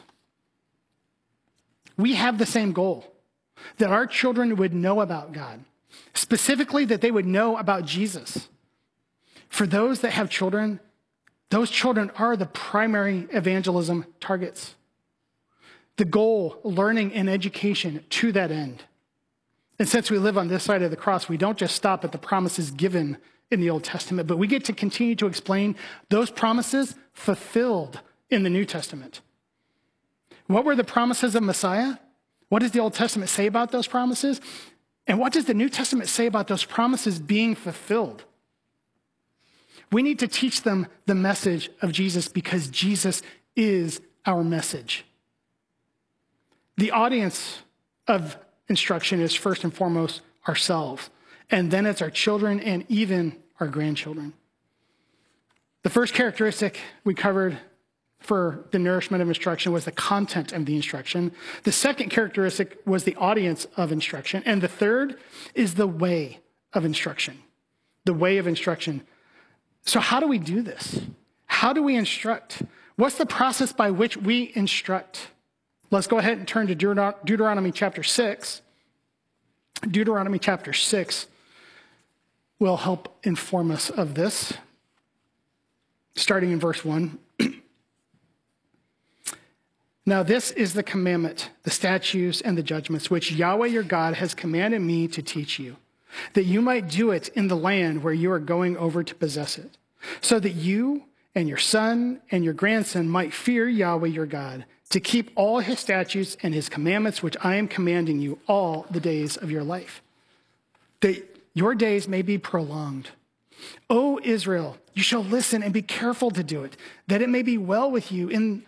We have the same goal, that our children would know about God, specifically that they would know about Jesus. For those that have children, those children are the primary evangelism targets. The goal, learning and education to that end. And since we live on this side of the cross, we don't just stop at the promises given in the Old Testament, but we get to continue to explain those promises fulfilled in the New Testament. What were the promises of Messiah? What does the Old Testament say about those promises? And what does the New Testament say about those promises being fulfilled? We need to teach them the message of Jesus because Jesus is our message. The audience of instruction is first and foremost ourselves, and then it's our children and even our grandchildren. The first characteristic we covered for the nourishment of instruction was the content of the instruction. The second characteristic was the audience of instruction. And the third is the way of instruction. The way of instruction. So how do we do this? How do we instruct? What's the process by which we instruct? Let's go ahead and turn to Deuteronomy chapter 6. Deuteronomy chapter 6 will help inform us of this. Starting in verse 1. Now this is the commandment, the statutes, and the judgments, which Yahweh your God has commanded me to teach you, that you might do it in the land where you are going over to possess it, so that you and your son and your grandson might fear Yahweh your God, to keep all his statutes and his commandments, which I am commanding you all the days of your life, that your days may be prolonged. O Israel, you shall listen and be careful to do it, that it may be well with you and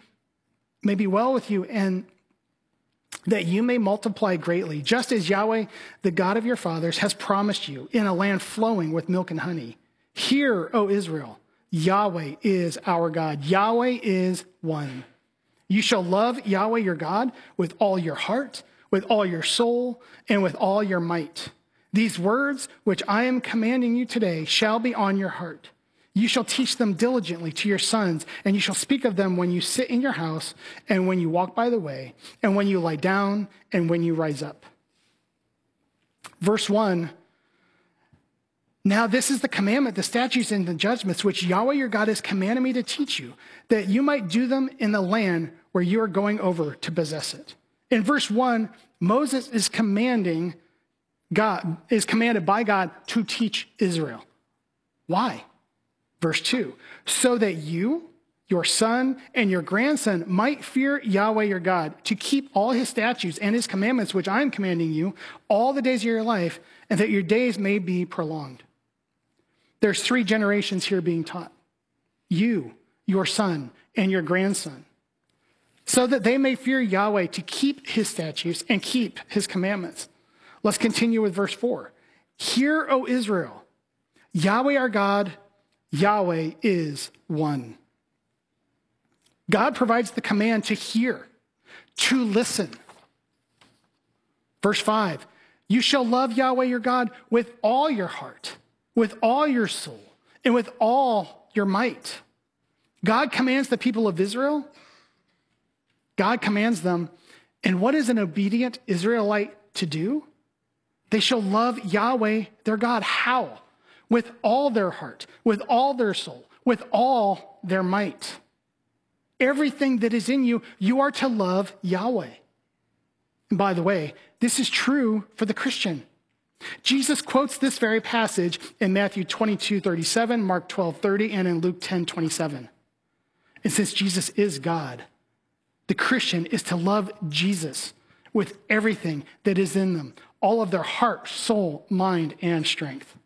that you may multiply greatly, just as Yahweh, the God of your fathers, has promised you, in a land flowing with milk and honey. Hear, O Israel, Yahweh is our God. Yahweh is one. You shall love Yahweh your God with all your heart, with all your soul, and with all your might. These words which I am commanding you today shall be on your heart. You shall teach them diligently to your sons, and you shall speak of them when you sit in your house, and when you walk by the way, and when you lie down, and when you rise up. Verse 1, now this is the commandment, the statutes, and the judgments, which Yahweh your God has commanded me to teach you, that you might do them in the land where you are going over to possess it. In verse 1, Moses is commanded by God to teach Israel. Why? Verse 2, so that you, your son, and your grandson might fear Yahweh your God, to keep all his statutes and his commandments, which I am commanding you, all the days of your life, and that your days may be prolonged. There's 3 generations here being taught. You, your son, and your grandson, so that they may fear Yahweh, to keep his statutes and keep his commandments. Let's continue with verse 4. Hear, O Israel, Yahweh our God, Yahweh is one. God provides the command to hear, to listen. Verse 5, you shall love Yahweh your God with all your heart, with all your soul, and with all your might. God commands the people of Israel. God commands them. And what is an obedient Israelite to do? They shall love Yahweh their God. How? With all their heart, with all their soul, with all their might. Everything that is in you, you are to love Yahweh. And by the way, this is true for the Christian. Jesus quotes this very passage in Matthew 22:37, Mark 12:30, and in Luke 10:27. And since Jesus is God, the Christian is to love Jesus with everything that is in them, all of their heart, soul, mind, and strength.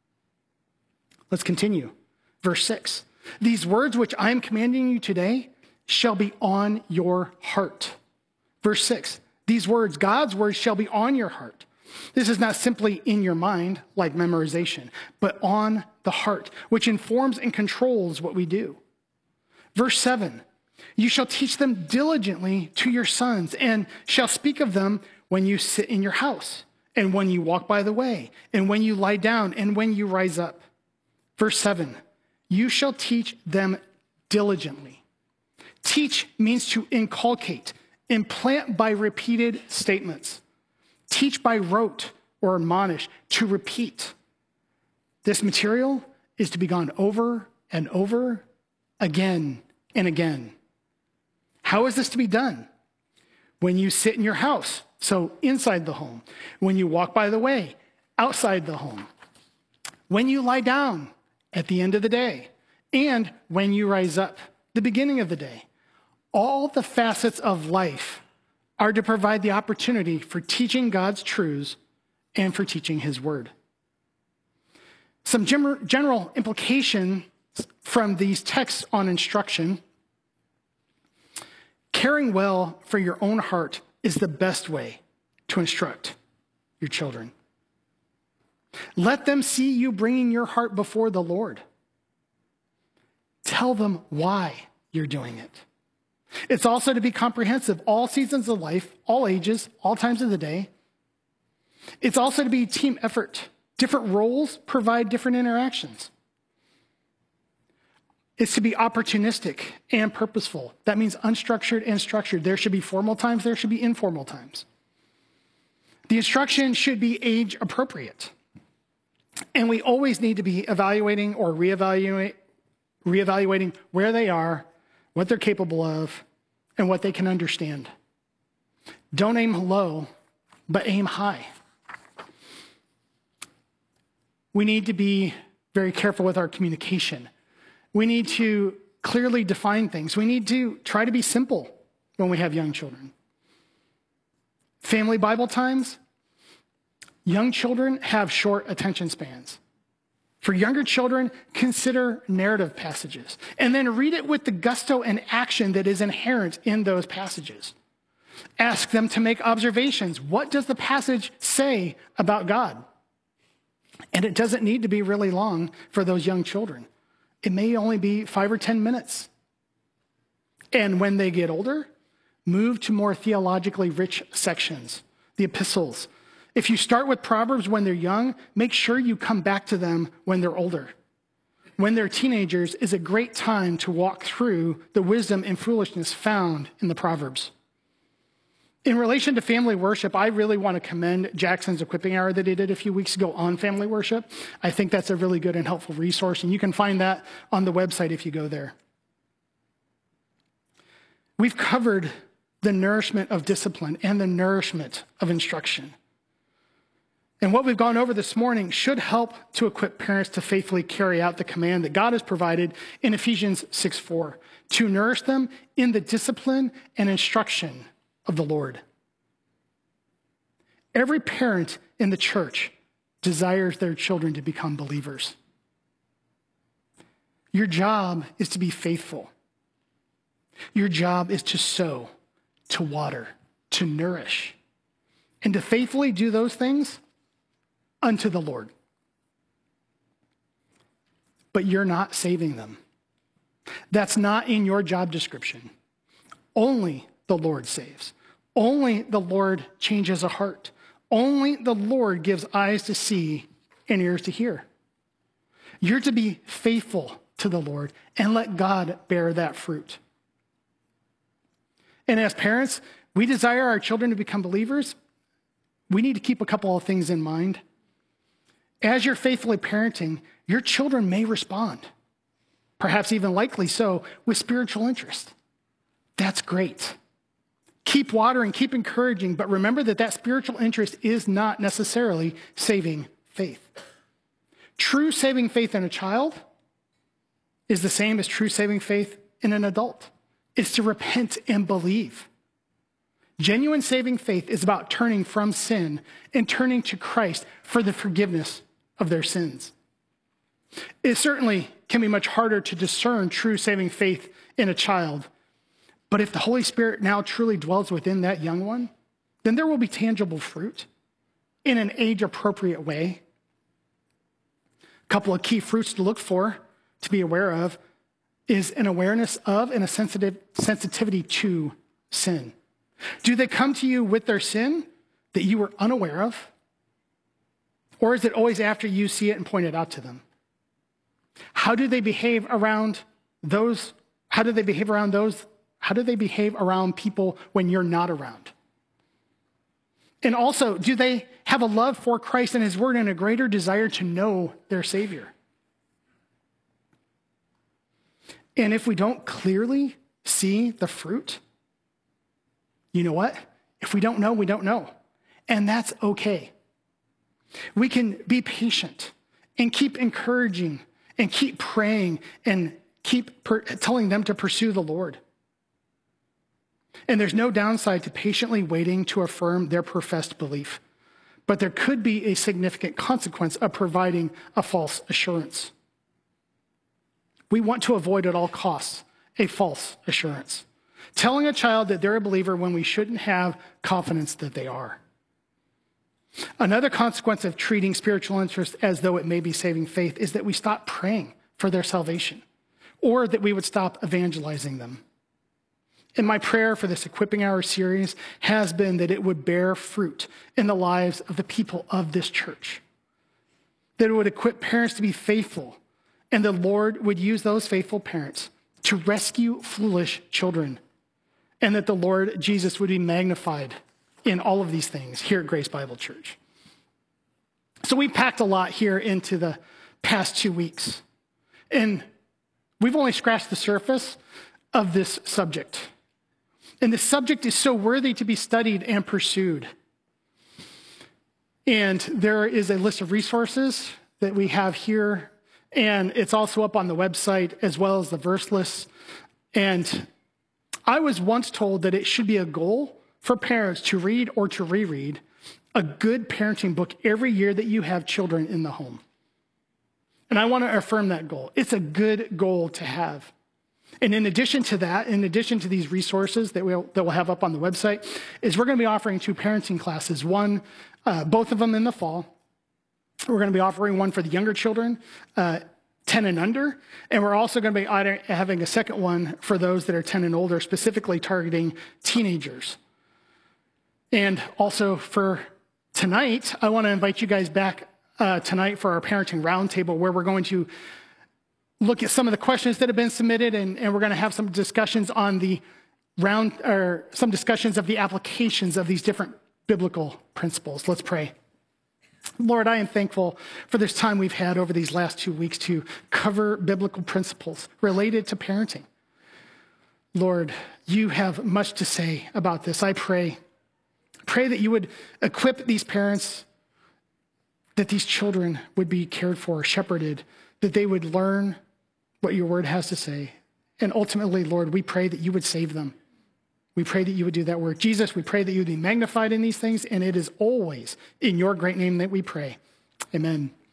Let's continue. Verse 6. These words which I am commanding you today shall be on your heart. Verse 6. These words, God's words, shall be on your heart. This is not simply in your mind, like memorization, but on the heart, which informs and controls what we do. Verse 7. You shall teach them diligently to your sons, and shall speak of them when you sit in your house, and when you walk by the way, and when you lie down, and when you rise up. Verse 7, you shall teach them diligently. Teach means to inculcate, implant by repeated statements. Teach by rote or admonish, to repeat. This material is to be gone over and over again and again. How is this to be done? When you sit in your house, so inside the home. When you walk by the way, outside the home. When you lie down, at the end of the day, and when you rise up, the beginning of the day. All the facets of life are to provide the opportunity for teaching God's truths and for teaching his word. Some general implications from these texts on instruction. Caring well for your own heart is the best way to instruct your children. Let them see you bringing your heart before the Lord. Tell them why you're doing it. It's also to be comprehensive, all seasons of life, all ages, all times of the day. It's also to be a team effort. Different roles provide different interactions. It's to be opportunistic and purposeful. That means unstructured and structured. There should be formal times, there should be informal times. The instruction should be age appropriate. And we always need to be evaluating or reevaluating where they are, what they're capable of, and what they can understand. Don't aim low, but aim high. We need to be very careful with our communication. We need to clearly define things. We need to try to be simple when we have young children. Family Bible times, young children have short attention spans. For younger children, consider narrative passages and then read it with the gusto and action that is inherent in those passages. Ask them to make observations. What does the passage say about God? And it doesn't need to be really long for those young children. It may only be 5 or 10 minutes. And when they get older, move to more theologically rich sections, the epistles. If you start with Proverbs when they're young, make sure you come back to them when they're older. When they're teenagers is a great time to walk through the wisdom and foolishness found in the Proverbs. In relation to family worship, I really want to commend Jackson's equipping hour that he did a few weeks ago on family worship. I think that's a really good and helpful resource, and you can find that on the website if you go there. We've covered the nourishment of discipline and the nourishment of instruction. And what we've gone over this morning should help to equip parents to faithfully carry out the command that God has provided in Ephesians 6:4, to nourish them in the discipline and instruction of the Lord. Every parent in the church desires their children to become believers. Your job is to be faithful. Your job is to sow, to water, to nourish, and to faithfully do those things unto the Lord. But you're not saving them. That's not in your job description. Only the Lord saves. Only the Lord changes a heart. Only the Lord gives eyes to see and ears to hear. You're to be faithful to the Lord and let God bear that fruit. And as parents, we desire our children to become believers. We need to keep a couple of things in mind. As you're faithfully parenting, your children may respond, perhaps even likely so, with spiritual interest. That's great. Keep watering, keep encouraging, but remember that that spiritual interest is not necessarily saving faith. True saving faith in a child is the same as true saving faith in an adult. It's to repent and believe. Genuine saving faith is about turning from sin and turning to Christ for the forgiveness of their sins. It certainly can be much harder to discern true saving faith in a child. But if the Holy Spirit now truly dwells within that young one, then there will be tangible fruit in an age-appropriate way. A couple of key fruits to look for, to be aware of, is an awareness of and a sensitivity to sin. Do they come to you with their sin that you were unaware of? Or is it always after you see it and point it out to them? How do they behave around those? How do they behave around people when you're not around? And also, do they have a love for Christ and his word and a greater desire to know their Savior? And if we don't clearly see the fruit, you know what? If we don't know, we don't know. And that's okay. We can be patient and keep encouraging and keep praying and keep telling them to pursue the Lord. And there's no downside to patiently waiting to affirm their professed belief. But there could be a significant consequence of providing a false assurance. We want to avoid at all costs a false assurance. Telling a child that they're a believer when we shouldn't have confidence that they are. Another consequence of treating spiritual interest as though it may be saving faith is that we stop praying for their salvation, or that we would stop evangelizing them. And my prayer for this Equipping Hour series has been that it would bear fruit in the lives of the people of this church. That it would equip parents to be faithful, and the Lord would use those faithful parents to rescue foolish children, and that the Lord Jesus would be magnified in all of these things here at Grace Bible Church. So we packed a lot here into the past 2 weeks, and we've only scratched the surface of this subject. And the subject is so worthy to be studied and pursued. And there is a list of resources that we have here, and it's also up on the website as well as the verse lists. And I was once told that it should be a goal for parents to read or to reread a good parenting book every year that you have children in the home. And I want to affirm that goal. It's a good goal to have. And in addition to that, in addition to these resources that we'll have up on the website, is we're going to be offering 2 parenting classes. One, both of them in the fall. We're going to be offering one for the younger children, 10 and under. And we're also going to be having a second one for those that are 10 and older, specifically targeting teenagers. And also for tonight, I want to invite you guys back tonight for our parenting roundtable, where we're going to look at some of the questions that have been submitted, and we're going to have some discussions on the some discussions of the applications of these different biblical principles. Let's pray. Lord, I am thankful for this time we've had over these last 2 weeks to cover biblical principles related to parenting. Lord, you have much to say about this. I pray that you would equip these parents, that these children would be cared for, shepherded, that they would learn what your word has to say. And ultimately, Lord, we pray that you would save them. We pray that you would do that work. Jesus, we pray that you would be magnified in these things, and it is always in your great name that we pray. Amen.